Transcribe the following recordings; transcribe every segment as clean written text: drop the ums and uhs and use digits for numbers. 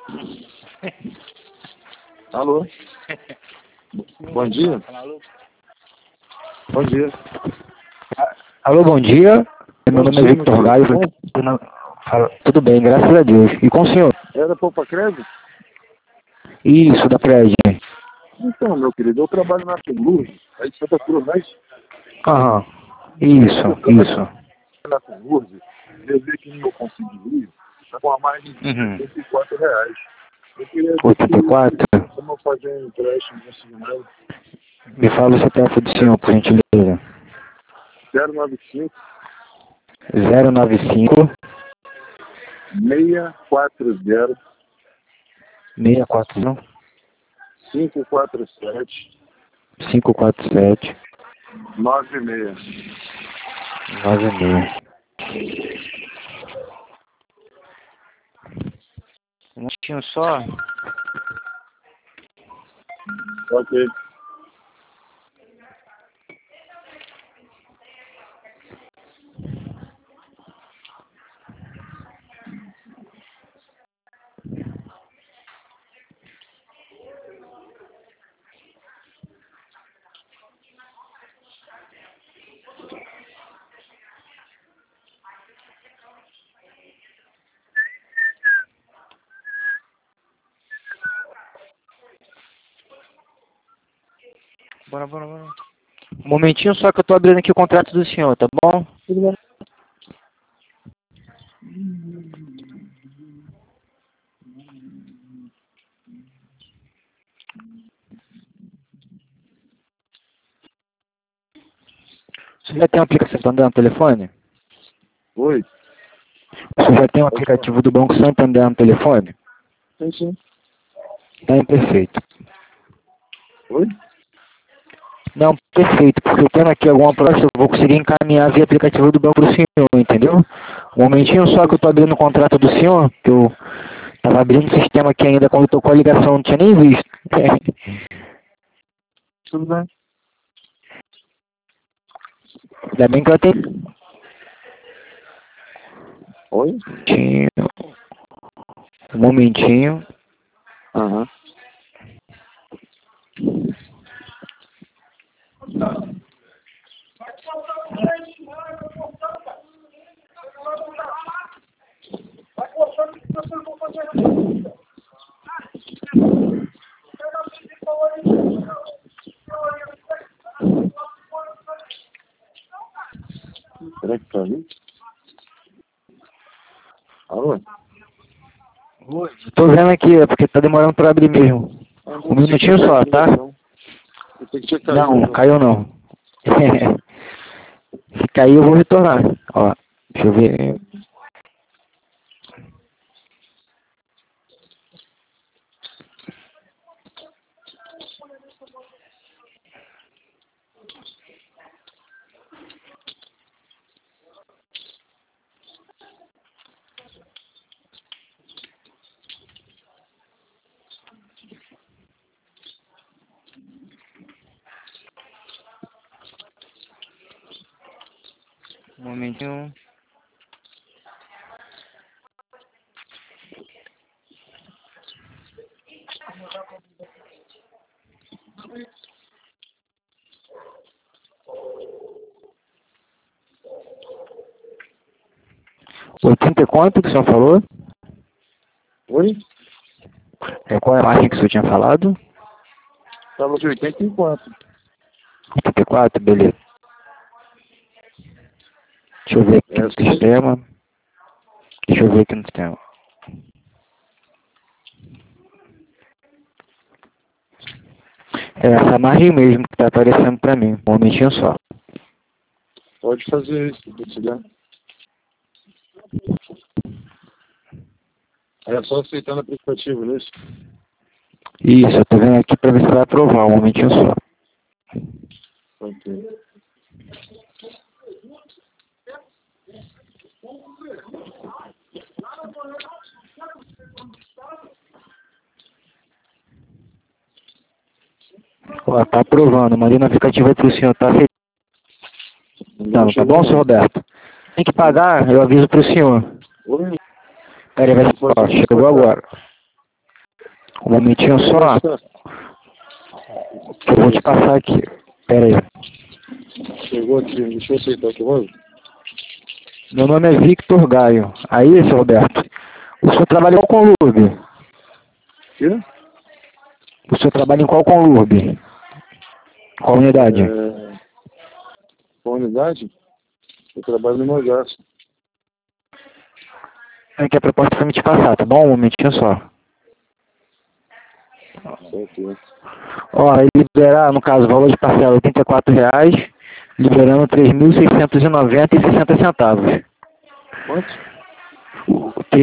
Alô? Bom dia. Bom dia. Alô, bom dia. Meu nome é dia, Victor meu Gaio. filho. Tudo bem, graças a Deus. E com o senhor? É da Poupa Crédito? Isso, da prédio. Então, meu querido, eu trabalho na Teluz, aí de Santa Cruz, mas Aham. Isso. na Teluz, eu vi que no meu consignio está com a margem de R$ 84. Eu queria ver 84? como eu fazer um empréstimo nesse número. Me fala o CPF do senhor, por gentileza. 095 095 640 640 547 547 96. 96. Um minutinho só. Ok. Bora. Um momentinho só que eu tô abrindo aqui o contrato do senhor, tá bom? Tudo bem. Você já tem um aplicativo Santander no telefone? Oi? Você já tem um aplicativo do Banco Santander no telefone? Sim. Tá, perfeito. Oi? Não, perfeito, porque eu tendo aqui alguma proposta, eu vou conseguir encaminhar via aplicativo do banco pro senhor, entendeu? Um momentinho só que eu tô abrindo o contrato do senhor, que eu tava abrindo o sistema aqui ainda quando tocou a ligação, não tinha nem visto. Tudo bem. Ainda bem que eu tenho... Oi? Um momentinho. Aham. Será que tá ali? Alô? Oi, tô vendo aqui, é porque tá demorando pra abrir mesmo. Um minutinho só, tá? Eu pensei que tinha caído. Não, caiu não. Se cair eu vou retornar. Ó, deixa eu ver. Um momentinho. Oitenta e quanto que o senhor falou? Oi? Qual é a margem que o senhor tinha falado? Tava de 84. 84, beleza. Deixa eu ver aqui no sistema. É essa margem mesmo que tá aparecendo pra mim. Um momentinho só. Pode fazer isso, se precisar. É só aceitar no aplicativo, não é isso? Isso, eu tô vendo aqui pra ver se vai aprovar. Um momentinho só. Ok. Ó, tá aprovando. Mandei no aplicativo aí pro senhor. Tá aceitando, tá bom, senhor Roberto? Tem que pagar, eu aviso pro senhor. Oi? Peraí, ó, chegou agora. Um momentinho só, que eu vou te passar aqui. Pera aí. Chegou aqui, deixa eu aceitar aqui, logo. Meu nome é Victor Gaio. Aí, seu Roberto, o senhor trabalha em qual conlúrbe? Quê? O senhor trabalha em qual conlúrbe? Qual unidade? Qual unidade? Eu trabalho no Mogaço. É que a proposta foi me te passar, tá bom? Um momentinho só. Certo. Ó, aí liberar, no caso, o valor de parcela R$ 84,00, liberando R$ 3.690,60. Quanto? R$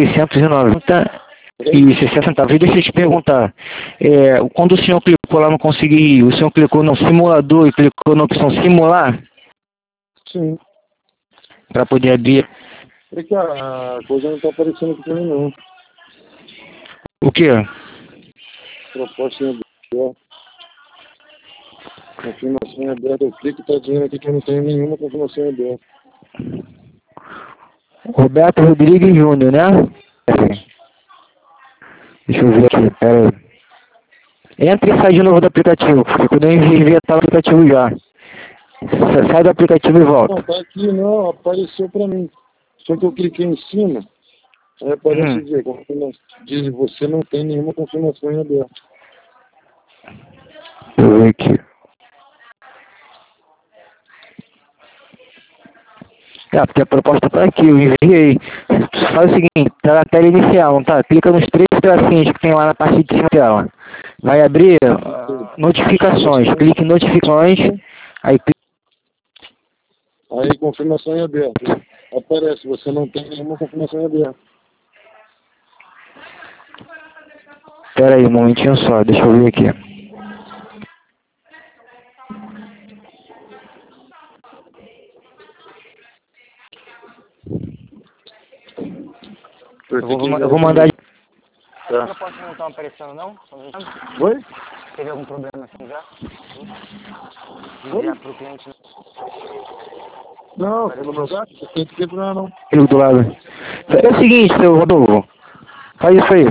3.690,60. E deixa eu te perguntar, quando o senhor clicou lá no Conseguir, o senhor clicou no simulador e clicou na opção simular? Sim. Para poder abrir. É que a coisa não tá aparecendo aqui pra mim, não. O quê? Proposta em aberto. Confirmação em aberto. Eu clico e tá dizendo aqui que eu não tenho nenhuma confirmação em aberto. Roberto Rodrigues Júnior, né? Deixa eu ver aqui, pera aí. Entra e sai de novo do aplicativo, porque quando eu enviei tá no aplicativo já. Sai do aplicativo e volta. Não, tá aqui não, apareceu pra mim. Só que eu cliquei em cima, aí aparece diz você não tem nenhuma confirmação em aberto. Deixa eu ver aqui. Porque a proposta tá aqui, eu enviei. Faz o seguinte, tá na tela inicial, não tá? Clica nos 3 tracinhos que tem lá na parte de cima dela. Vai abrir notificações, clique em notificações, aí clica. Aí confirmação em aberto. Aparece, você não tem nenhuma confirmação em aberto. Pera aí, um momentinho só, deixa eu ver aqui. Eu vou mandar. Tá. Não posso não estar aparecendo, não? Oi? Teve algum problema assim já? Oi? Pro cliente. Não, pelo meu gato, você tem que quebrar, não. Eu do lado. É o seguinte, seu Rodolfo. Faz isso aí.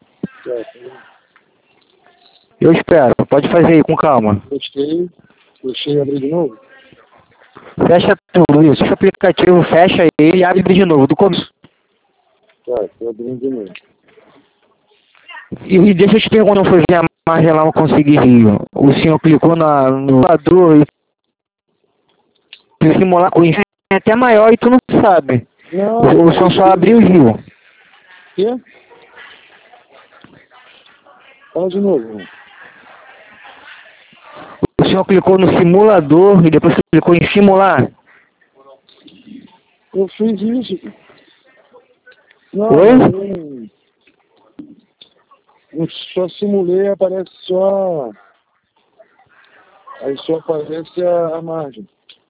Eu espero. Pode fazer aí, com calma. Fechei e abri de novo. Fecha tudo isso. Fecha o aplicativo, fecha ele e abre de novo, do começo. Tá, tô abrindo de novo. E deixa eu te perguntar, quando foi ver a margem lá no Conseguir Rio, o senhor clicou no simulador e simular com é até maior e tu não sabe. Não, O senhor só abriu e viu. Quê? Fala de novo, irmão. O senhor clicou no simulador e depois clicou em simular. Eu fiz isso. Não, Oi? eu só simulei, aparece só. Aí só aparece a margem.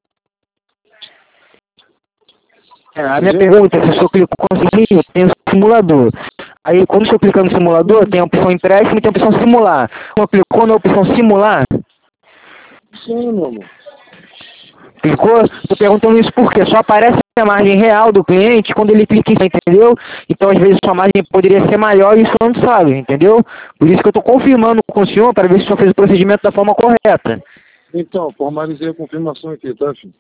A minha pergunta é se o senhor clicou no Conseguir, tem o simulador. Aí quando o senhor clica no simulador, tem a opção empréstimo e tem a opção simular. O senhor clicou na opção simular? Sim, meu amor. Clicou? Tô perguntando isso porque só aparece a margem real do cliente quando ele clica em cima, entendeu? Então às vezes sua margem poderia ser maior e o senhor não sabe, entendeu? Por isso que eu tô confirmando com o senhor para ver se o senhor fez o procedimento da forma correta. Então, formalizei a confirmação aqui, tá, filho?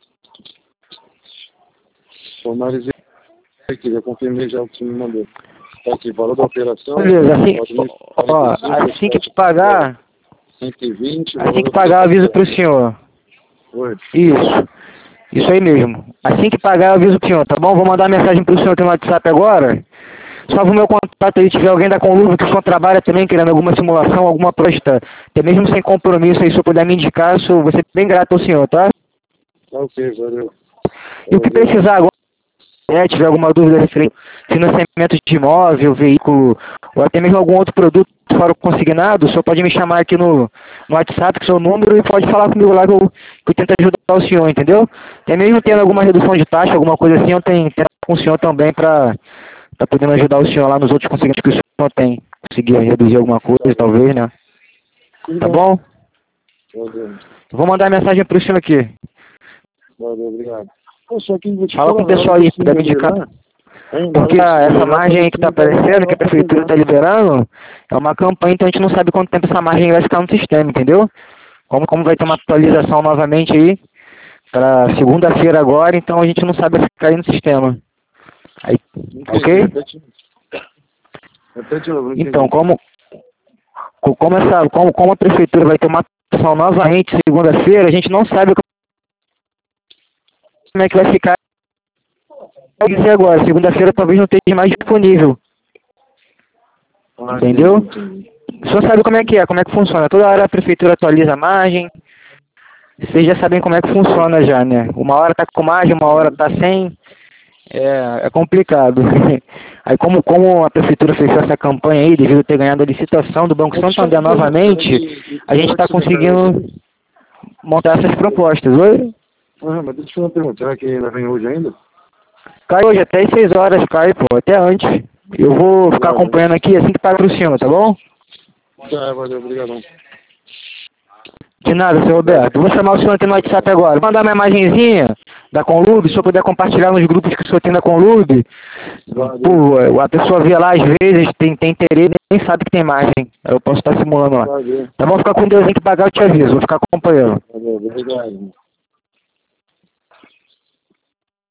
Formalizei aqui, já confirmei já o que você me mandou. Tá aqui, valor da operação. Beleza, assim que te pagar, 120. assim que pagar eu aviso pro senhor. Oi. Isso aí mesmo. Assim que pagar eu aviso pro senhor, tá bom? Vou mandar mensagem pro senhor aqui no WhatsApp agora. Salve o meu contato aí, se tiver alguém da Conluva que o senhor trabalha também, querendo alguma simulação, alguma proposta, até mesmo sem compromisso aí, se eu puder me indicar, vou ser bem grato ao senhor, tá? Tá ok, valeu. E o que precisar agora, tiver alguma dúvida referente ao financiamento de imóvel, veículo, ou até mesmo algum outro produto fora o consignado, o senhor pode me chamar aqui no WhatsApp com o seu número e pode falar comigo lá que eu tento ajudar o senhor, entendeu? Até mesmo tendo alguma redução de taxa, alguma coisa assim, eu tenho com o senhor também para podendo ajudar o senhor lá nos outros consignantes que o senhor tem. Conseguir reduzir alguma coisa, talvez, né? Tá bom? Valeu. Vou mandar mensagem pro senhor aqui. Valeu, obrigado. Pô, só que vou te Fala com o pessoal aí, pra me indicar. Porque essa margem aí que está aparecendo, que a prefeitura está liberando, é uma campanha, então a gente não sabe quanto tempo essa margem vai ficar no sistema, entendeu? Como vai ter uma atualização novamente aí, para segunda-feira agora, então a gente não sabe ficar aí no sistema. Aí, ok? Repete, eu não entendi. Então, como a prefeitura vai ter uma atualização novamente segunda-feira, a gente não sabe como é que vai ficar. Pode dizer agora, segunda-feira talvez não esteja mais disponível. Entendeu? O senhor sabe como é que funciona. Toda hora a prefeitura atualiza a margem. Vocês já sabem como é que funciona já, né? Uma hora tá com margem, uma hora tá sem. É complicado. Aí como a prefeitura fechou essa campanha aí, devido a ter ganhado a licitação do Banco Santander novamente, a gente está conseguindo montar essas propostas. Oi? Mas deixa eu te fazer uma pergunta. Será que ainda vem hoje ainda? Cai hoje até às 6 horas, cai, pô, até antes. Eu vou ficar acompanhando aqui assim que pagar pro senhor, tá bom? Tá, valeu, obrigadão. De nada, seu Roberto. Vou chamar o senhor aqui no WhatsApp agora. Vou mandar minha imagenzinha da Conlube, se o senhor puder compartilhar nos grupos que o senhor tem da Conlube. Pô, a pessoa vê lá, às vezes, tem interesse, nem sabe que tem imagem. Eu posso estar simulando lá. Tá bom? Ficar com Deus, tem que pagar, eu te aviso. Vou ficar acompanhando. Valeu, obrigado.